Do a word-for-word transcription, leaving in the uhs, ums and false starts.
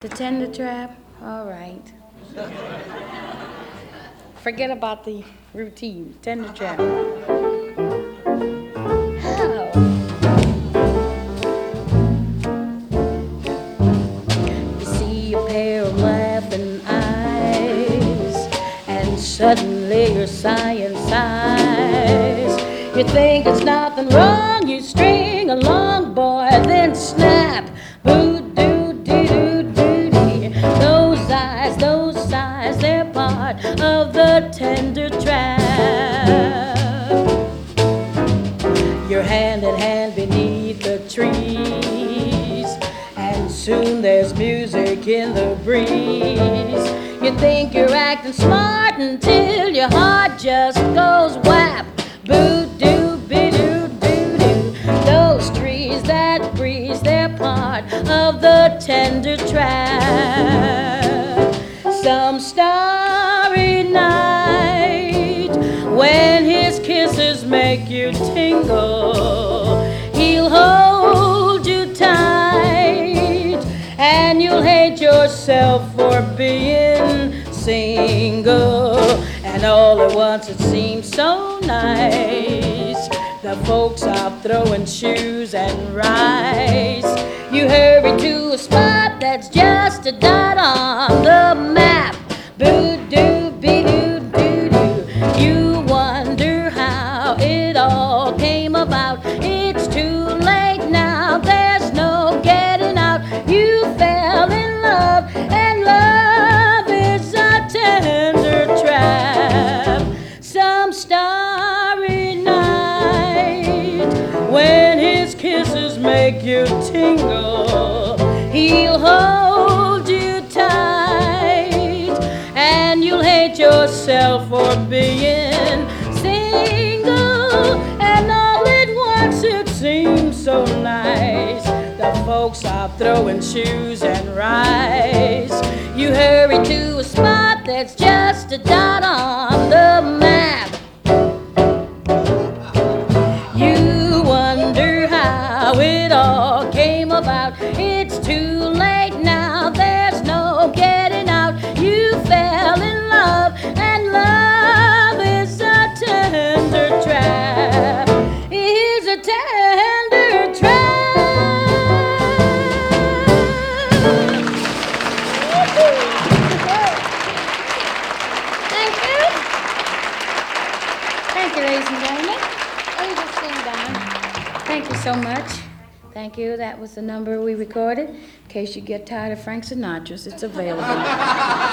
The tender trap? All right. Forget about the routine. Tender trap. How? You see a pair of laughing eyes, and suddenly you're sighing sighs. You think it's nothing wrong, you string along, boy, then snap. Boo doo doo doo doo dee. Those eyes, those sighs, they're part of the tender trap. You're hand in hand beneath the trees, and soon there's music in the breeze. You think you're acting smart until your heart just goes whap. Boo doo be doo doo doo. Those trees that breeze, they're part of the tender trap. Some starry night, when his kisses make you tingle, he'll hold you tight, and you'll hate yourself for being single. And all at once it seems so nice, the folks out throwing shoes and rice. You hurry to a spot that's just a dot on the map. Boo doo be doo doo doo. You wonder how it all came about. It's too late now, there's no getting out. You fell in love, and love is a tender trap. Some starry night, when his kisses make you tingle, he'll hold you tight, and you'll hate yourself for being single. And all at once it seems so nice, the folks out throwing shoes and rice. You hurry to a spot that's just a dot on the map. You wonder how it all came about. It's too late now, there's no getting out. You fell in love, and love is a tender trap. Is a tender trap. Thank you. Thank you, ladies and gentlemen. Ladies and gentlemen. Thank you so much. Thank you. That was the number we recorded. In case you get tired of Frank Sinatra's, it's available.